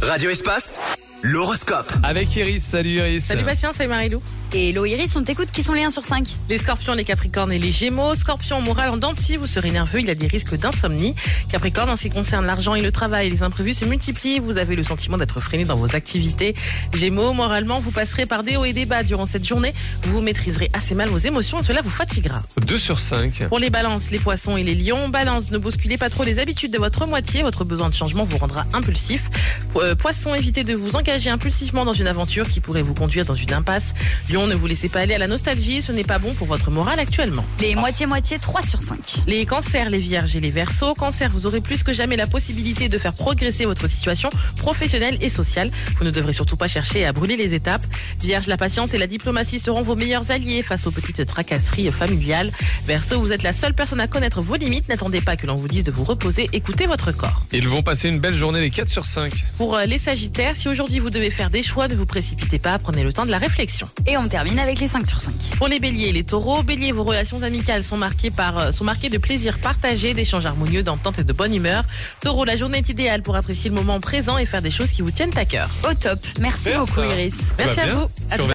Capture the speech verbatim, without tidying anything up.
Radio Espace, l'horoscope. Avec Iris, salut Iris. Salut Bastien, salut Marilou. Et Hello Iris, on t'écoute, qui sont les un sur cinq? Les scorpions, les capricornes et les gémeaux. Scorpion, moral en dents de scie, vous serez nerveux, il y a des risques d'insomnie. Capricorne, en ce qui concerne l'argent et le travail, les imprévus se multiplient, vous avez le sentiment d'être freiné dans vos activités. Gémeaux, moralement, vous passerez par des hauts et des bas durant cette journée, vous vous maîtriserez assez mal vos émotions et cela vous fatiguera. deux sur cinq. Pour les balances, les poissons et les lions, balance, ne bousculez pas trop les habitudes de votre moitié, votre besoin de changement vous rendra impulsif. Po- euh, Poisson, évitez de vous engager impulsivement dans une aventure qui pourrait vous conduire dans une impasse. Lion, ne vous laissez pas aller à la nostalgie, ce n'est pas bon pour votre morale actuellement. Les moitié-moitié, trois sur cinq. Les cancers, les vierges et les verseaux. Cancer, vous aurez plus que jamais la possibilité de faire progresser votre situation professionnelle et sociale. Vous ne devrez surtout pas chercher à brûler les étapes. Vierge, la patience et la diplomatie seront vos meilleurs alliés face aux petites tracasseries familiales. Verseau, vous êtes la seule personne à connaître vos limites. N'attendez pas que l'on vous dise de vous reposer. Écoutez votre corps. Ils vont passer une belle journée, les quatre sur cinq. Pour euh, les sagittaires, si aujourd'hui vous devez faire des choix, ne vous précipitez pas, prenez le temps de la réflexion. Et on termine avec les cinq sur cinq. Pour les béliers et les taureaux, bélier, vos relations amicales sont marquées par euh, sont marquées de plaisir partagé, d'échanges harmonieux, d'entente et de bonne humeur. Taureau, la journée est idéale pour apprécier le moment présent et faire des choses qui vous tiennent à cœur. Au top. Merci Super, beaucoup ça. Iris. Eh ben, Merci à bien. vous. À Tu tout